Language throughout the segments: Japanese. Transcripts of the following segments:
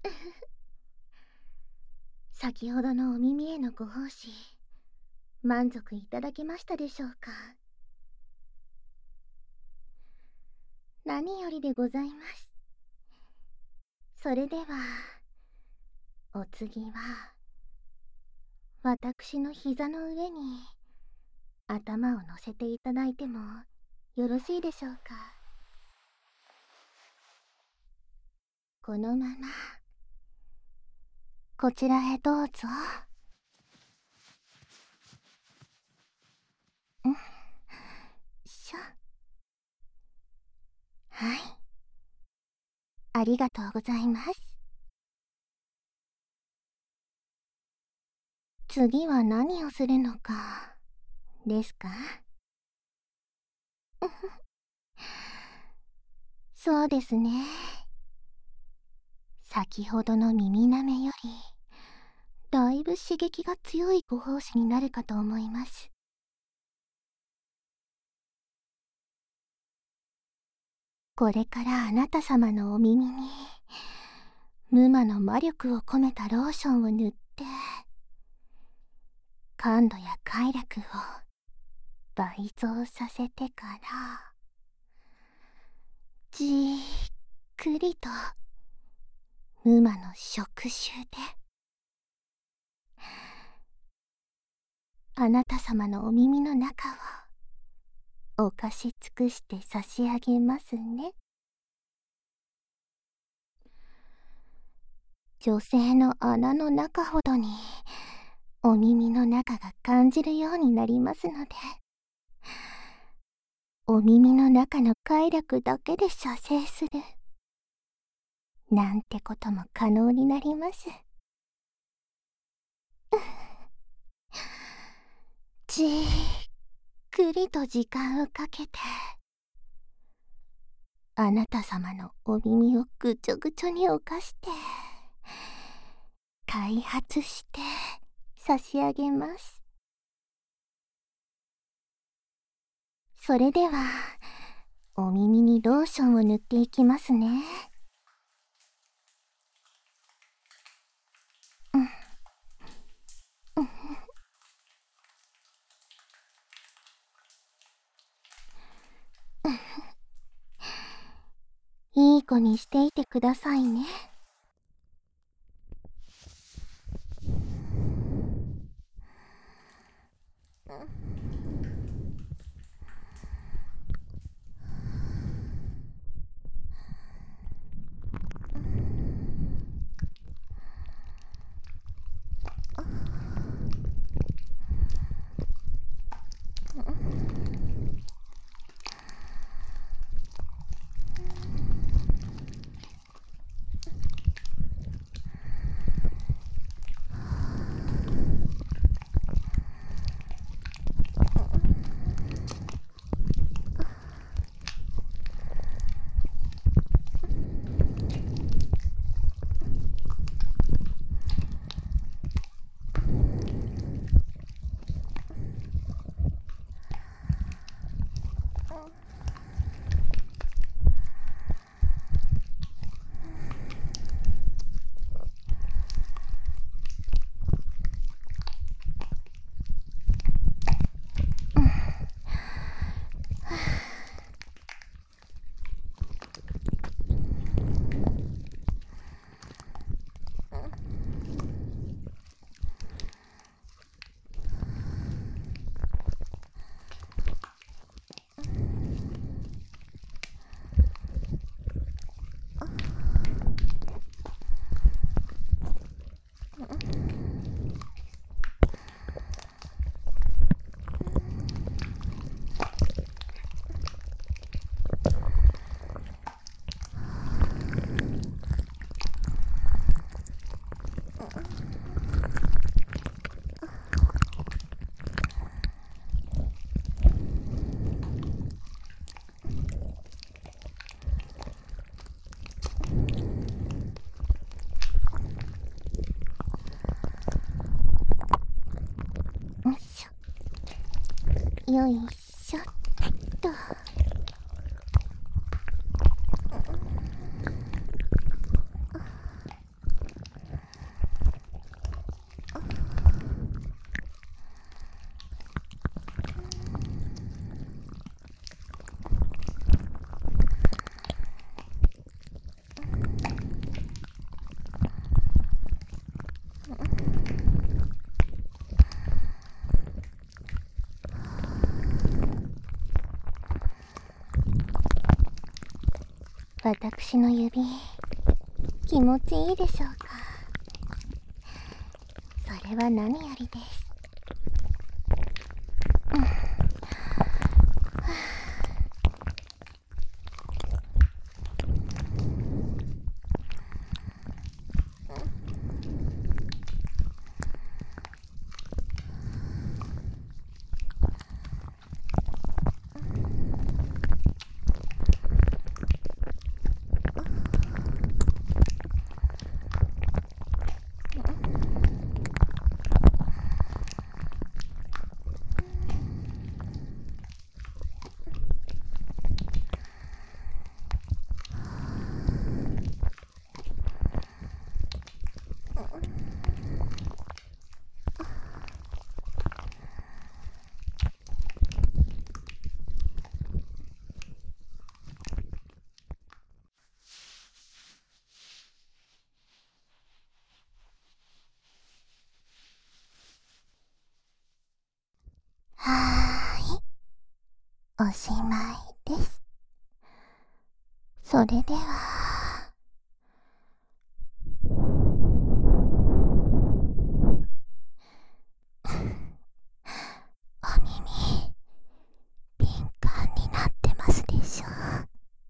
先ほどのお耳へのご奉仕、満足いただけましたでしょうか。何よりでございます。それでは、お次は、私の膝の上に、頭を乗せていただいてもよろしいでしょうか。このまま、こちらへどうぞ。しょ。はい。ありがとうございます。次は何をするのか、ですか？そうですね。先ほどの耳なめより、だいぶ刺激が強いご奉仕になるかと思います。これからあなた様のお耳に、無魔の魔力を込めたローションを塗って、感度や快楽を倍増させてから、じーっくりと無魔の触手で、あなた様のお耳の中を犯し尽くして差し上げますね。女性の穴の中ほどにお耳の中が感じるようになりますので、お耳の中の快楽だけで射精するなんてことも可能になります。じーっくりと時間をかけて、あなた様のお耳をぐちょぐちょに犯して開発して差し上げます。それではお耳にローションを塗っていきますね。いい子にしていてくださいね。よいしょっと。 私の指、気持ちいいでしょうか。それは何よりです。はーい、おしまいです。それでは、お耳、敏感になってますでしょう。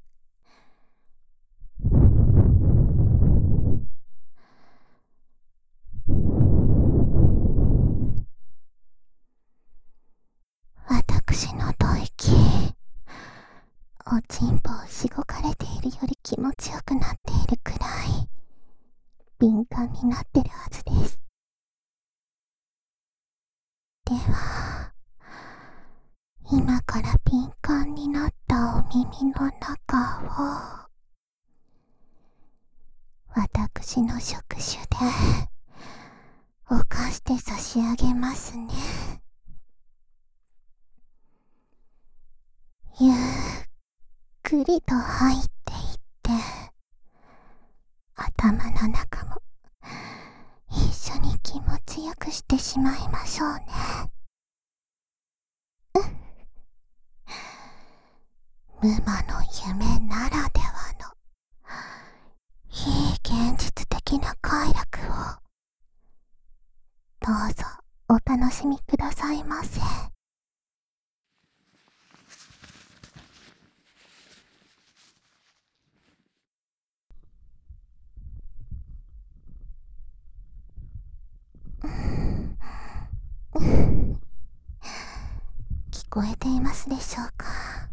私の吐息、おちんぽをしごかれているより気持ちよくなっているくらい敏感になってるはずです。では、今から敏感になったお耳の中を私の触手で犯して差し上げますね。ゆっくりと入っていって頭の中も一緒に気持ちよくしてしまいましょうね。無魔の夢ならではの非現実的な快楽をどうぞお楽しみくださいませ。聞こえていますでしょうか。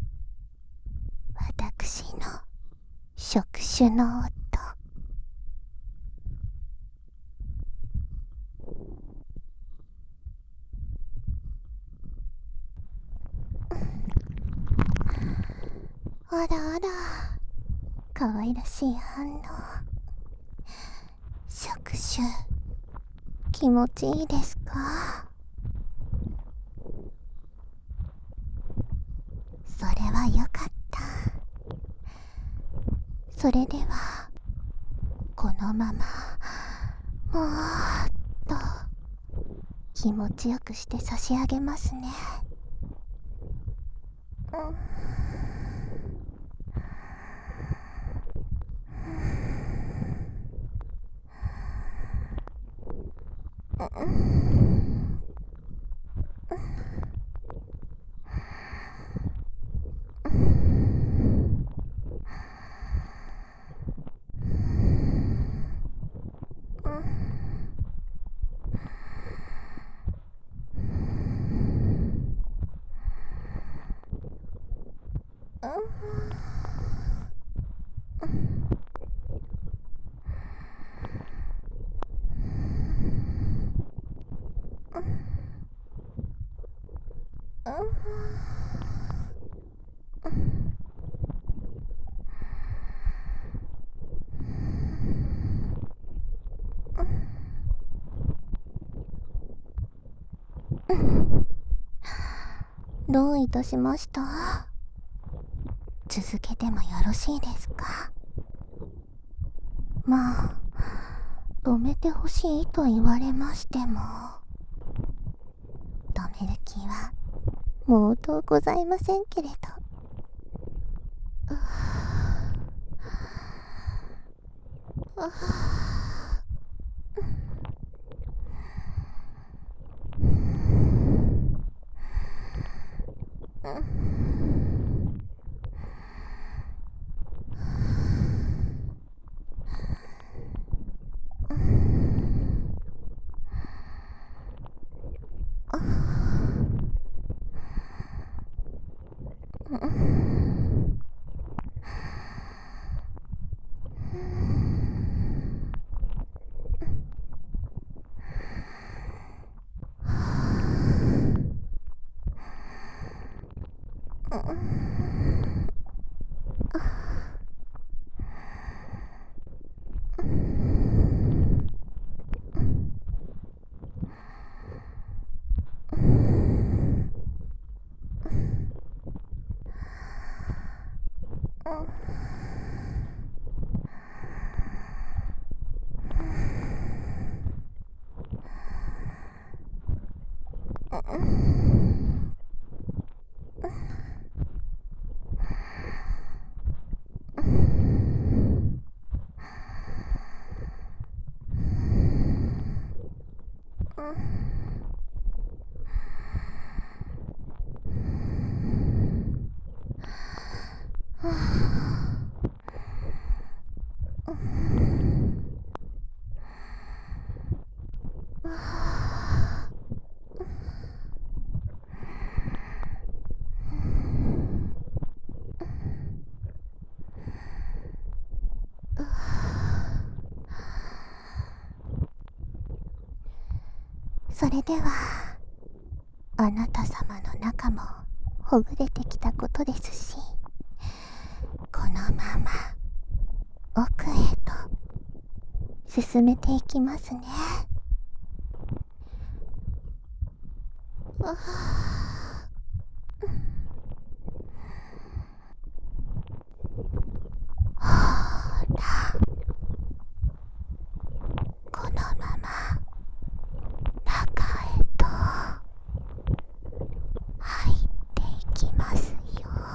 私の触手の音。あらあら、可愛らしい反応。触手、気持ちいいですか？それはよかった。それでは、このまま、もーっと、気持ちよくして差し上げますね。どういたしました？続けてもよろしいですか？まあ、止めてほしいと言われましても、止める気は毛頭ございませんけれど。 それではあなた様の中もほぐれてきたことですし、このまま奥へと進めていきますね。ほら、このまま中へと入っていきますよ。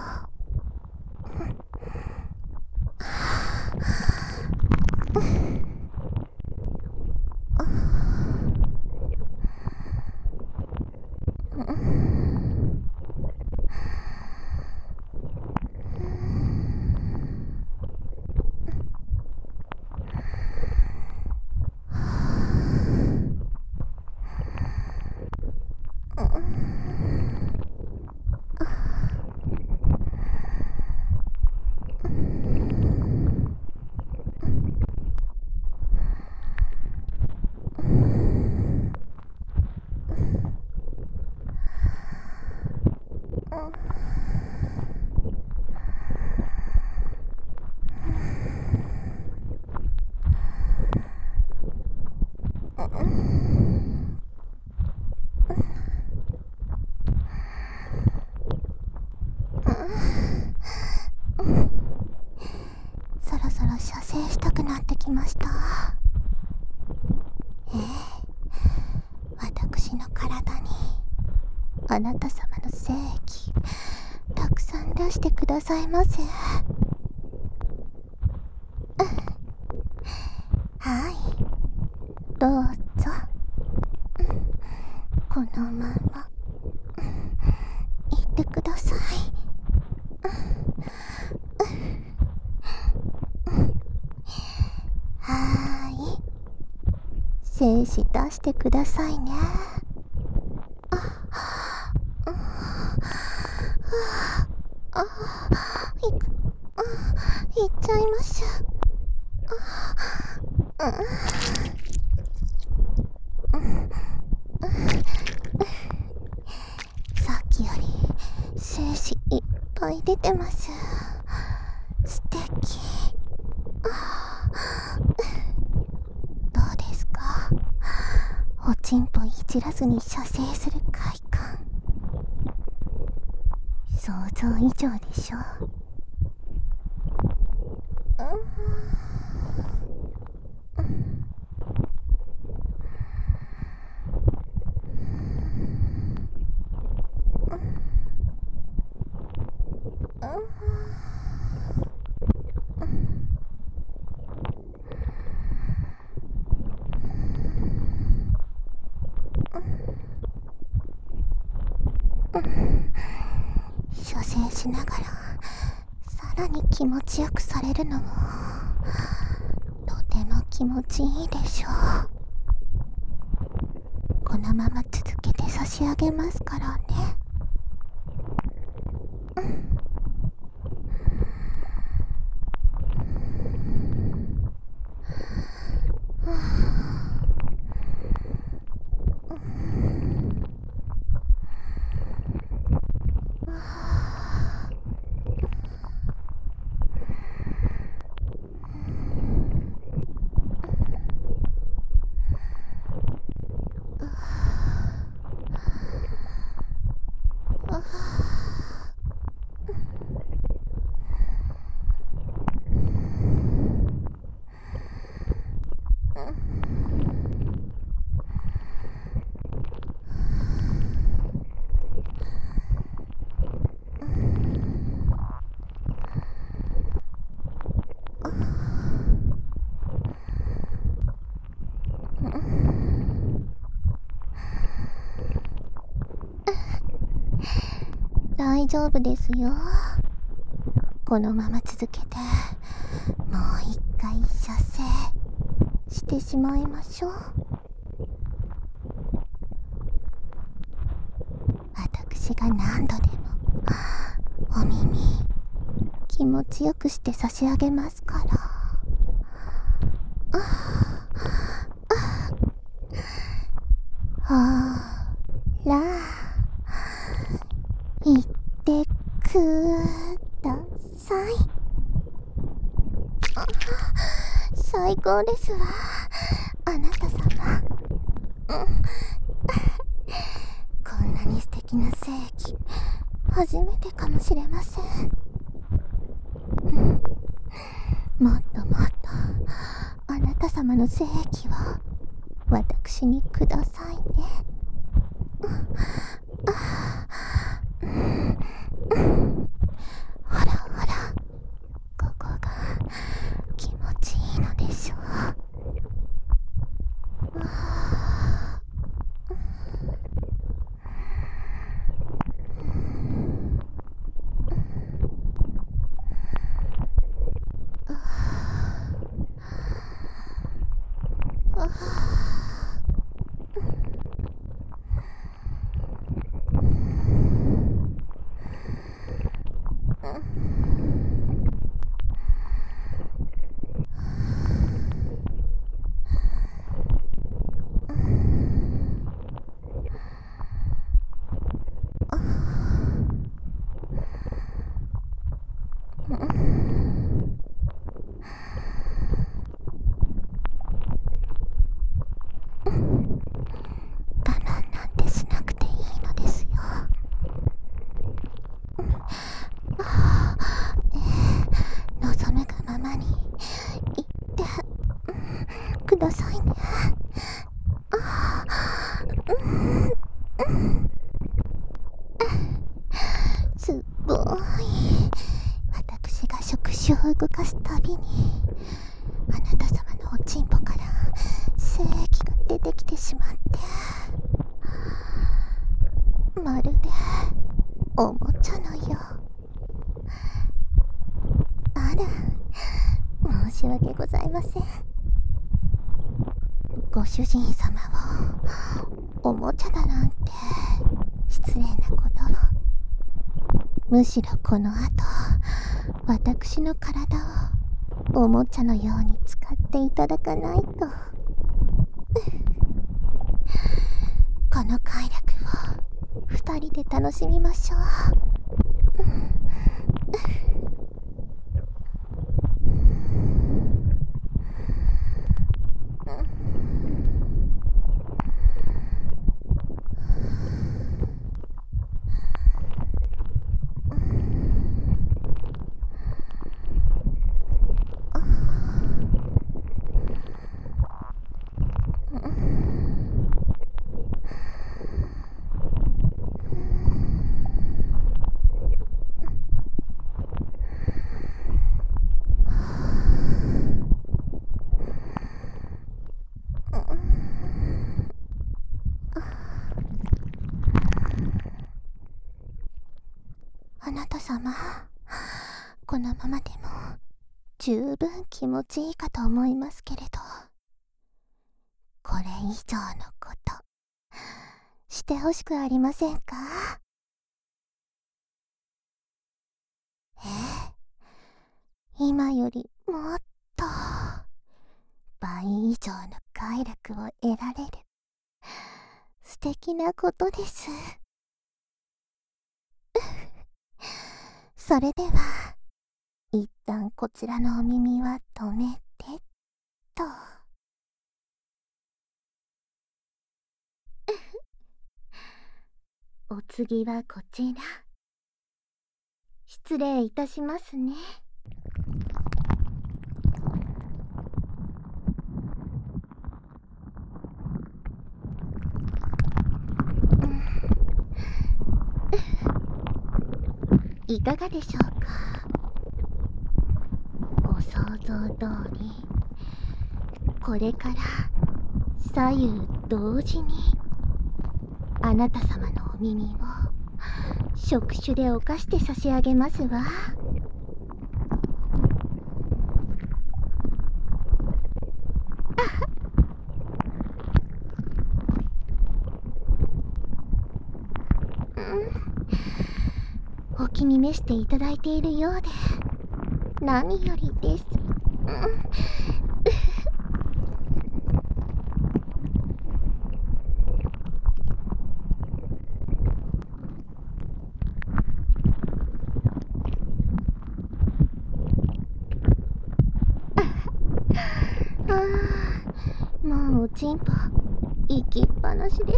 そろそろ射精したくなってきました。私の体にあなた様の精液たくさん出してくださいませ。はい、どうぞ。このまま行ってください。はーい、精子出してくださいね。いっちゃいましゅ。さっきより精子いっぱい出てます。素敵。どうですか？おちんぽいじらずに射精する快感、想像以上でしょ。 しながらさらに気持ちよくされるのもとても気持ちいいでしょう。このまま続けて差し上げますからね。大丈夫ですよ。このまま続けてもう一回射精してしまいましょう。私が何度でもお耳気持ちよくして差し上げますから。ほら言ってください。最高ですわ、あなた様。こんなに素敵な性器初めてかもしれません。もっともっとあなた様の性器を私にくださいね。ほらほら、ここが気持ちいいのでしょう。我慢なんてしなくていいのですよ。望むがままに言ってくださいね。すごい。私が触手を動かすたびにあなた様のおちんぽから精液が出てきてしまって、まるでおもちゃのよう。あら、申し訳ございません。ご主人様をおもちゃだなんて失礼なことを。むしろこの後私の体をおもちゃのように使っていただかないと。この快楽を二人で楽しみましょう。 様、このままでも十分気持ちいいかと思いますけれど、これ以上のことしてほしくありませんか？今よりもっと倍以上の快楽を得られる素敵なことです。それでは一旦こちらのお耳は止めてと。お次はこちら。失礼いたしますね。いかがでしょうか。ご想像通り、これから左右同時にあなた様のお耳を触手で犯して差し上げますわ。お気に召していただいているようで何よりです。もうおちんぽ行きっぱなしです。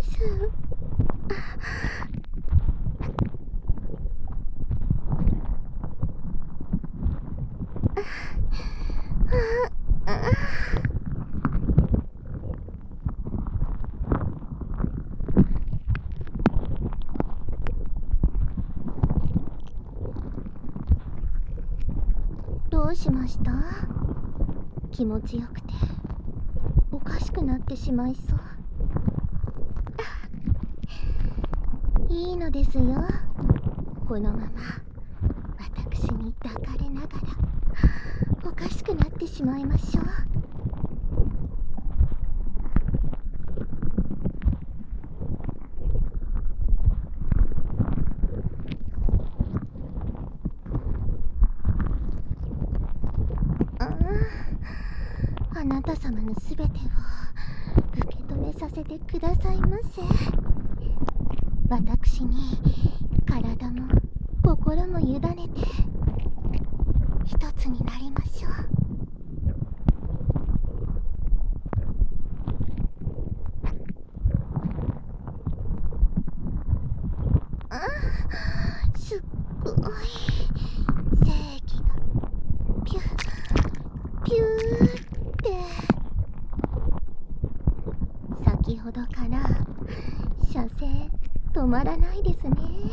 どうしました？気持ちよくておかしくなってしまいそう。いいのですよ。このまま私に抱かれながらおかしくなってしまいましょう。あなた様のすべてを受け止めさせてくださいませ。私に体も心も委ねて一つになりましょう。すっごい正気がピュッピューって先ほどから射精止まらないですね。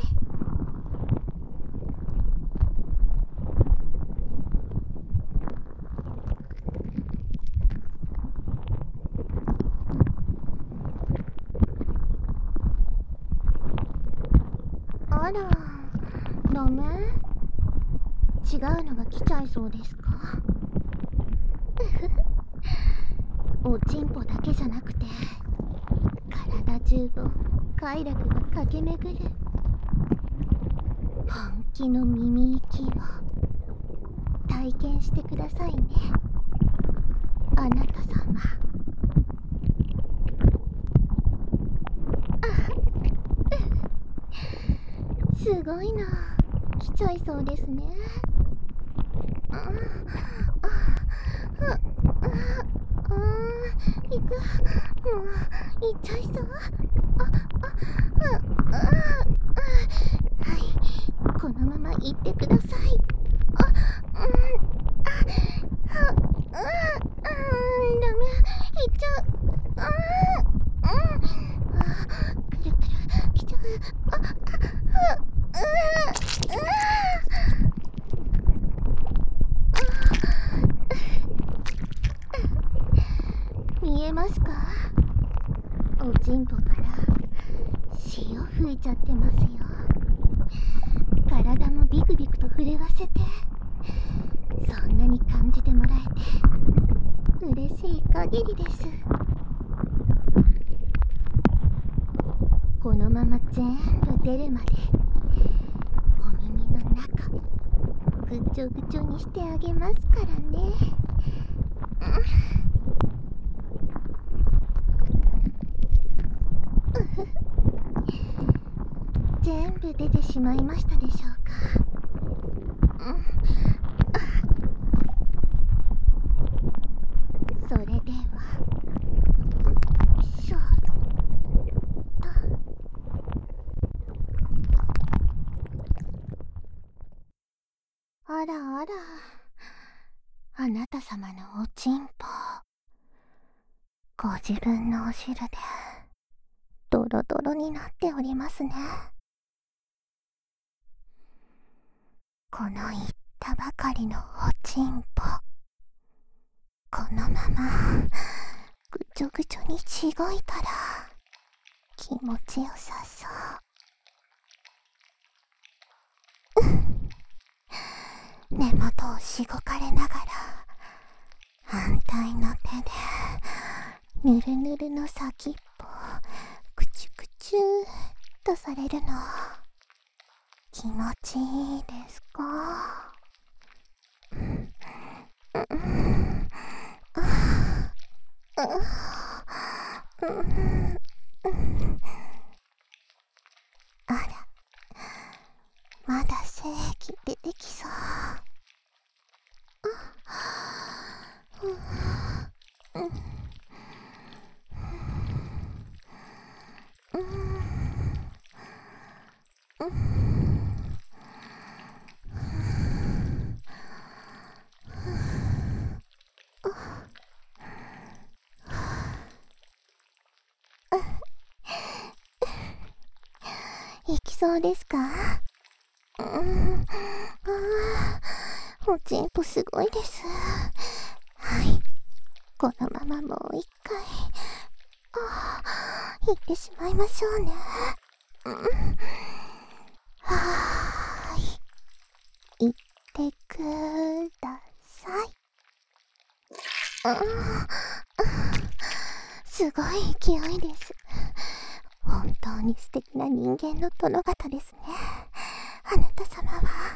あら、ダメ？違うのが来ちゃいそうですか？おちんぽだけじゃなくて体中を快楽が駆け巡る本気の耳息を体験してくださいね、あなた様。すごいな、来ちゃいそうですね。行く、もう行っちゃいそう。はい、このまま行ってください。ダメ、行っちゃう。くるくる来ちゃう。見えますか？おちんぽから潮吹いちゃってますよ。 体もビクビクと震わせて、そんなに感じてもらえて嬉しい限りです。このまま全部出るまでお耳の中ぐちょぐちょにしてあげますからね。全部出てしまいましたでしょうか。それではしょと。あらあら、あなた様のおちんぽ、ご自分のお汁でドロドロになっておりますね。この言ったばかりのおちんぽ、このままぐちょぐちょにしごいたら気持ちよさそう。根元をしごかれながら反対の手でぬるぬるの先っぽくちゅくちゅとされるの気持ちいいですか？あら、まだ精液出てきそう。いきそうですか？おちんぽすごいです。はい、このままもう一回行ってしまいましょうね。はーい、行ってください。すごい勢いです。本当に素敵な人間の殿方ですね、あなた様は。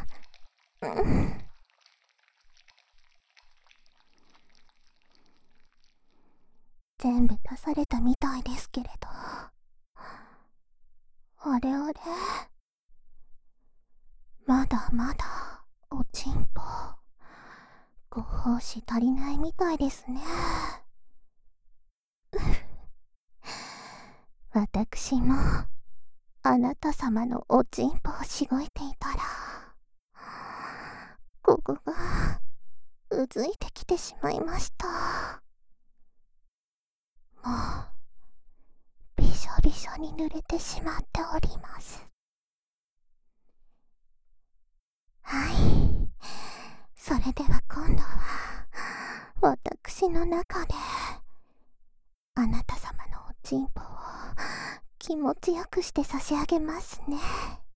全部出されたみたいですけれど。あれあれ、まだまだおちんぽご奉仕足りないみたいですね。私もあなた様のおちんぽをしごいていたら、ここがうずいてきてしまいました。もうびしょびしょに濡れてしまっております。はい、それでは今度は私の中であなた様のおちんぽを気持ちよくして差し上げますね。